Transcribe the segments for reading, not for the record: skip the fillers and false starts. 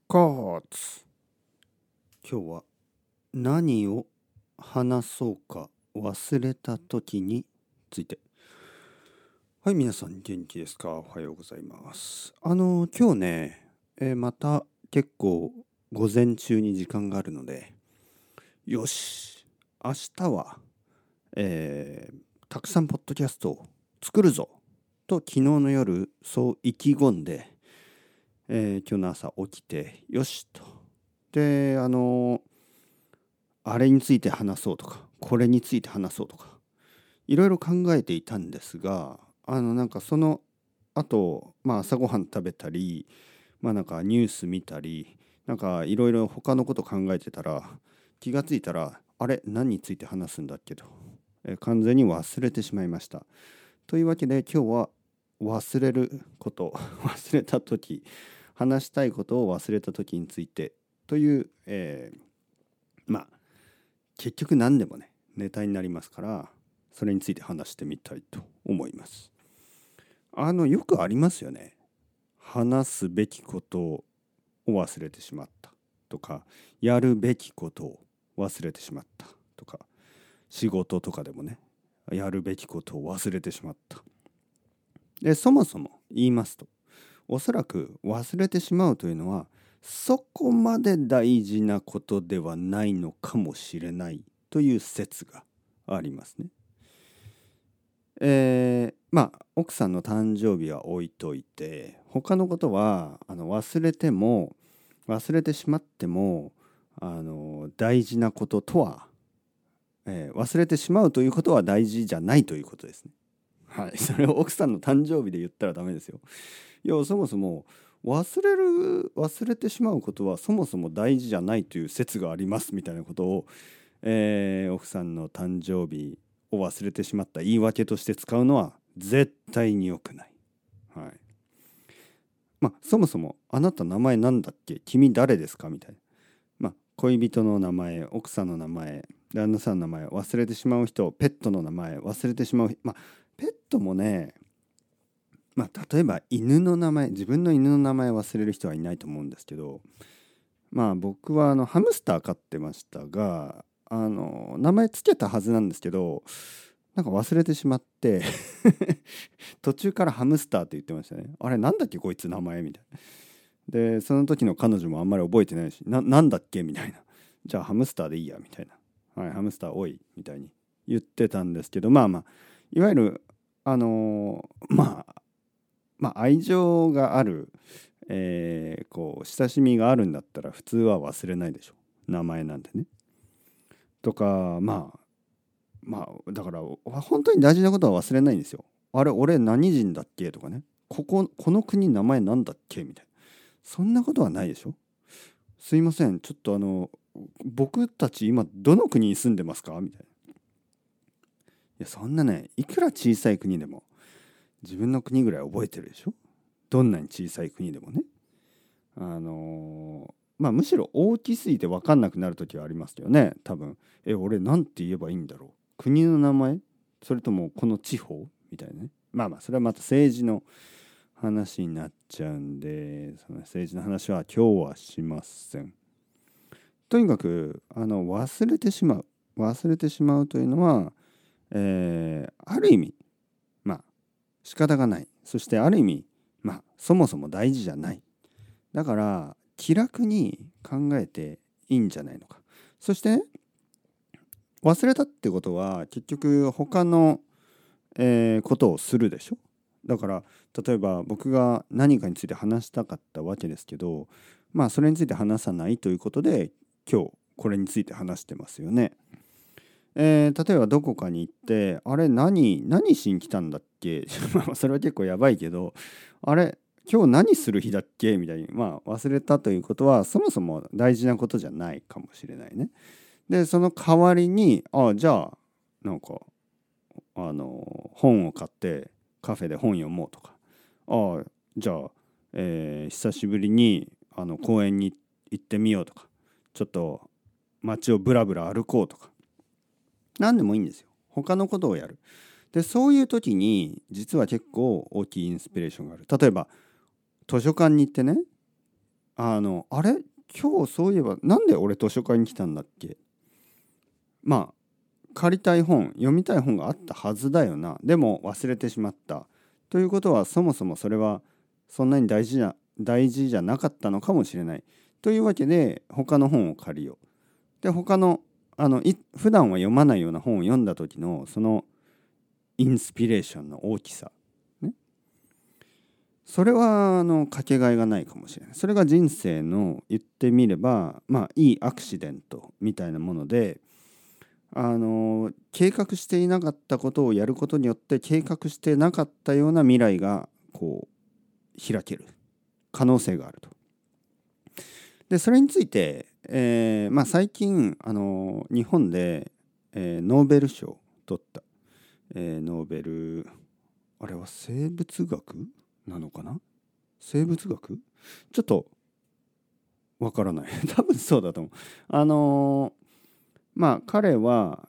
カーツ。今日は何を話そうか忘れた時について。はい、皆さん元気ですか？おはようございます。今日ね、また結構午前中に時間があるので、よし、明日は、たくさんポッドキャストを作るぞと昨日の夜そう意気込んで、今日の朝起きてよしと。で、あれについて話そうとか、これについて話そうとか、いろいろ考えていたんですが、なんかその後、朝ごはん食べたり、なんかニュース見たり、なんかいろいろ他のこと考えてたら、気がついたら、あれ、何について話すんだっけと、完全に忘れてしまいました。というわけで今日は忘れること忘れた時、話したいことを忘れた時についてという、まあ結局何でもねネタになりますから、それについて話してみたいと思います。よくありますよね。話すべきことを忘れてしまったとか、やるべきことを忘れてしまったとか、仕事とかでもね、やるべきことを忘れてしまった。で、そもそも言いますと、おそらく忘れてしまうというのはそこまで大事なことではないのかもしれないという説がありますね。奥さんの誕生日は置いといて、他のことは忘れてしまっても大事なこととは、忘れてしまうということは大事じゃないということですね。はい、それを奥さんの誕生日で言ったらダメですよ。いや、そもそも忘れてしまうことはそもそも大事じゃないという説がありますみたいなことを、奥さんの誕生日を忘れてしまった言い訳として使うのは絶対に良くない。はい。そもそもあなた名前なんだっけ？君誰ですか？みたいな。恋人の名前、奥さんの名前、旦那さんの名前忘れてしまう人、ペットの名前忘れてしまう。ペットもね、例えば犬の名前、自分の犬の名前忘れる人はいないと思うんですけど、僕はハムスター飼ってましたが、名前つけたはずなんですけど、なんか忘れてしまって途中からハムスターって言ってましたね。あれなんだっけこいつ名前みたいな。でその時の彼女もあんまり覚えてないし、なんだっけみたいな。じゃあハムスターでいいやみたいな。はい、ハムスター多いみたいに言ってたんですけど、いわゆる愛情がある、親しみがあるんだったら普通は忘れないでしょ、名前なんてね。とかだから本当に大事なことは忘れないんですよ。あれ俺何人だっけとかね、この国名前なんだっけみたいな。そんなことはないでしょ。すいません、ちょっと僕たち今どの国に住んでますかみたいな。いや、そんなね、いくら小さい国でも自分の国ぐらい覚えてるでしょ。どんなに小さい国でもね。むしろ大きすぎて分かんなくなる時はありますよね、多分。俺なんて言えばいいんだろう、国の名前、それともこの地方みたいなね。それはまた政治の話になっちゃうんで、その政治の話は今日はしません。とにかく忘れてしまうというのは、ある意味仕方がない。そしてある意味そもそも大事じゃない。だから気楽に考えていいんじゃないのか。そしてね、忘れたってことは結局他の、ことをするでしょ。だから例えば僕が何かについて話したかったわけですけど、それについて話さないということで今日これについて話してますよね。例えばどこかに行ってあれ何しに来たんだっけそれは結構やばいけど、あれ今日何する日だっけみたいに忘れたということはそもそも大事なことじゃないかもしれないね。でその代わりにじゃあなんか本を買ってカフェで本読もうとか、じゃあ、久しぶりに公園に行ってみようとか、ちょっと街をブラブラ歩こうとか、何でもいいんですよ。他のことをやる。でそういう時に実は結構大きいインスピレーションがある。例えば図書館に行ってね、 あれ今日そういえばなんで俺図書館に来たんだっけ。まあ借りたい本読みたい本があったはずだよな。でも忘れてしまった。ということはそもそもそれはそんなに大事じゃなかったのかもしれない。というわけで他の本を借りよう。で他の普段は読まないような本を読んだ時のそのインスピレーションの大きさ、ね、それはかけがえがないかもしれない。それが人生の言ってみればいいアクシデントみたいなもので、計画していなかったことをやることによって計画してなかったような未来がこう開ける可能性があると。でそれについて、最近日本で、ノーベル賞を取った、ノーベルあれは生物学なのかな。生物学ちょっとわからない多分そうだと思う。彼は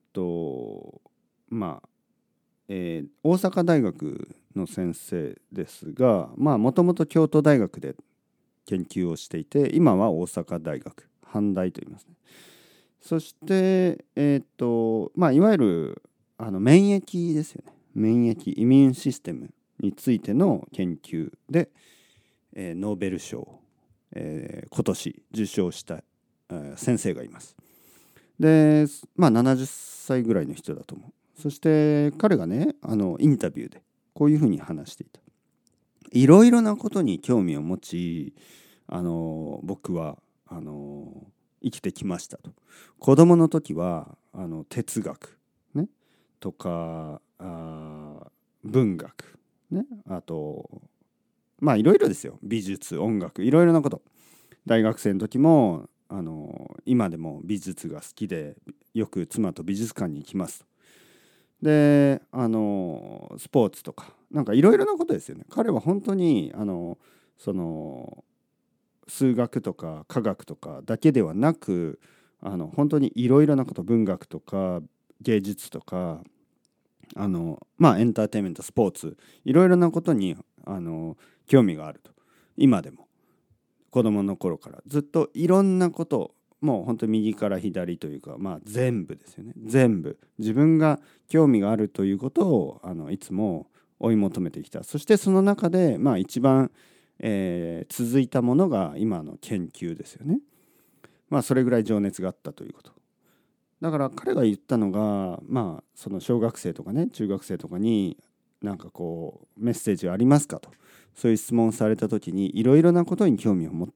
大阪大学の先生ですが、もともと京都大学で研究をしていて、今は大阪大学阪大と言いますね。そしていわゆる免疫ですよね。免疫イミューンシステムについての研究で、ノーベル賞を、今年受賞した、先生がいます。で70歳ぐらいの人だと思う。そして彼がねインタビューでこういうふうに話していた。いろいろなことに興味を持ち僕は生きてきましたと。子供の時は哲学、ね、とか文学、ね、あといろいろですよ。美術音楽いろいろなこと。大学生の時も今でも美術が好きでよく妻と美術館に行きます。でスポーツとかなんかいろいろなことですよね。彼は本当にその数学とか科学とかだけではなく本当にいろいろなこと、文学とか芸術とかエンターテインメント、スポーツいろいろなことに興味があると。今でも子供の頃からずっといろんなことをもう本当に右から左というか全部ですよね。全部自分が興味があるということをいつも追い求めてきた。そしてその中で一番、続いたものが今の研究ですよね。それぐらい情熱があったということ。だから彼が言ったのがその小学生とかね中学生とかになんかこうメッセージありますかと、そういう質問された時にいろいろなことに興味を持って、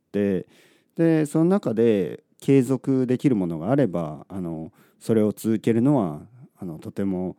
でその中で継続できるものがあればそれを続けるのはとても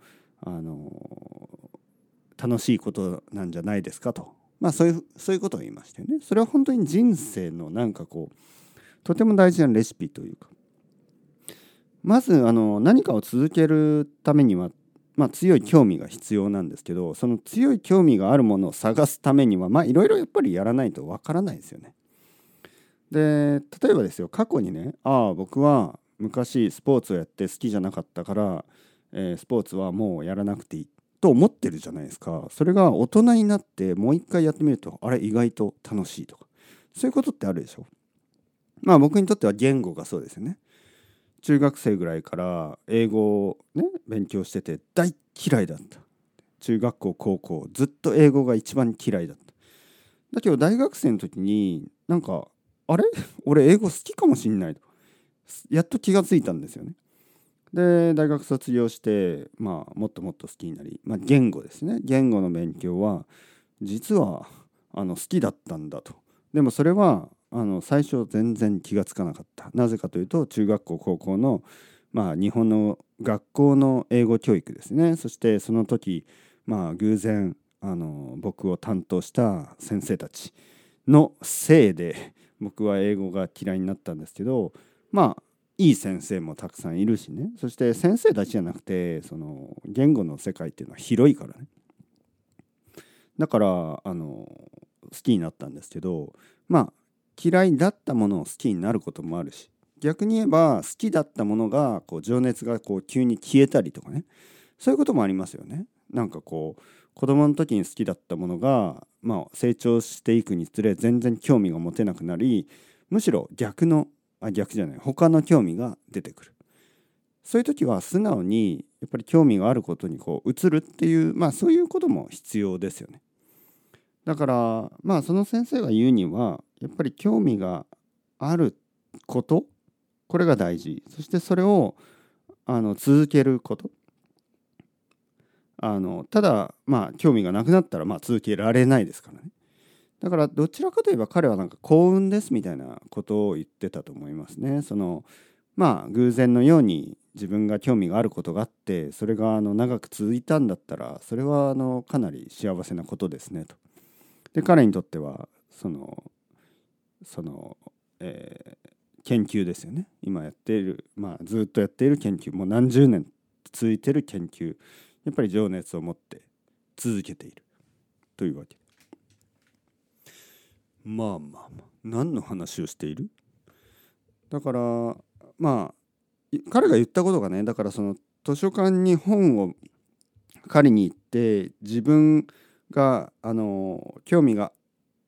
楽しいことなんじゃないですかと、そういうことを言いましたよね。それは本当に人生のなんかこうとても大事なレシピというか、まず何かを続けるためには強い興味が必要なんですけど、その強い興味があるものを探すためにはいろいろやっぱりやらないとわからないですよね。で例えばですよ、過去にね僕は昔スポーツをやって好きじゃなかったから、スポーツはもうやらなくていいと思ってるじゃないですか。それが大人になってもう一回やってみると意外と楽しいとか、そういうことってあるでしょ。僕にとっては言語がそうですよね。中学生ぐらいから英語をね勉強してて大嫌いだった。中学校高校ずっと英語が一番嫌いだった。だけど大学生の時になんか俺英語好きかもしんないとやっと気がついたんですよね。で大学卒業してもっともっと好きになり、言語ですね。言語の勉強は実は好きだったんだと。でもそれは最初全然気がつかなかった。なぜかというと中学校高校の日本の学校の英語教育ですね。そしてその時偶然僕を担当した先生たちのせいで僕は英語が嫌いになったんですけど、いい先生もたくさんいるしね。そして先生たちじゃなくてその言語の世界っていうのは広いからね。だから好きになったんですけど、嫌いだったものを好きになることもあるし、逆に言えば好きだったものが情熱が急に消えたりとかね、そういうこともありますよね。 なんかこう子供の時に好きだったものが、成長していくにつれ全然興味が持てなくなり、むしろ逆じゃない他の興味が出てくる。そういう時は素直にやっぱり興味があることにこう移るっていう、そういうことも必要ですよね。だからその先生が言うにはやっぱり興味があること、これが大事。そしてそれを続けること。ただ興味がなくなったら続けられないですからね。だからどちらかといえば彼はなんか幸運ですみたいなことを言ってたと思いますね。偶然のように自分が興味があることがあってそれが長く続いたんだったらそれはかなり幸せなことですねと。で彼にとってはその、研究ですよね。今やっている、ずっとやっている研究、もう何十年続いている研究、やっぱり情熱を持って続けているというわけ。何の話をしている？だから彼が言ったことがね、だからその図書館に本を借りに行って自分が興味が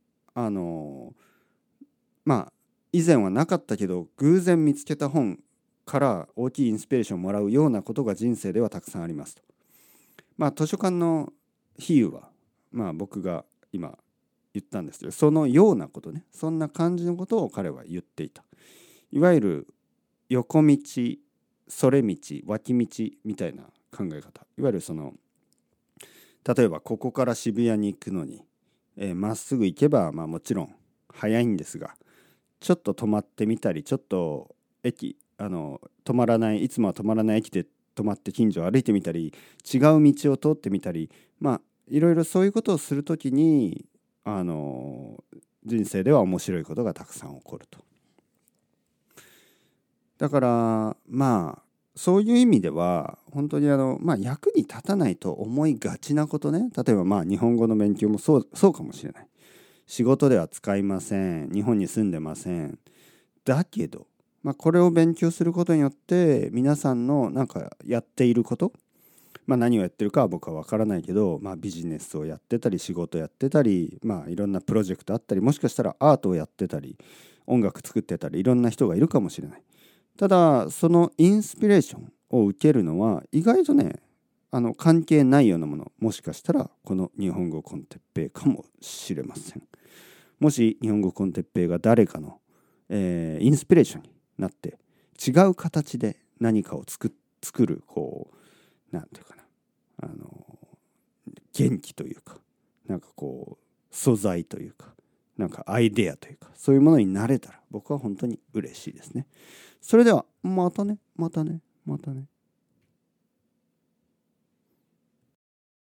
以前はなかったけど偶然見つけた本から大きいインスピレーションをもらうようなことが人生ではたくさんありますと。図書館の比喩は僕が今言ったんですけど、そのようなことね、そんな感じのことを彼は言っていた。いわゆる横道、それ道、脇道みたいな考え方。いわゆる例えばここから渋谷に行くのにまっすぐ行けばもちろん早いんですが、ちょっと止まってみたり、ちょっと止まらない、いつもは止まらない駅で止まって近所を歩いてみたり、違う道を通ってみたり、いろいろそういうことをするときに人生では面白いことがたくさん起こると。だからそういう意味では本当に役に立たないと思いがちなことね、例えば日本語の勉強もそうかもしれない。仕事では使いません、日本に住んでません。だけどこれを勉強することによって皆さんのなんかやっていること、何をやってるかは僕は分からないけど、ビジネスをやってたり仕事やってたり、いろんなプロジェクトあったり、もしかしたらアートをやってたり音楽作ってたり、いろんな人がいるかもしれない。ただそのインスピレーションを受けるのは意外とね関係ないようなもの、もしかしたらこの日本語コンテッペイかもしれません。もし日本語コンテッペイが誰かの、インスピレーションになって違う形で何かを作るこうなんていうかな元気というか、なんかこう素材というか、なんかアイデアというか、そういうものになれたら僕は本当に嬉しいですね。それではまたね。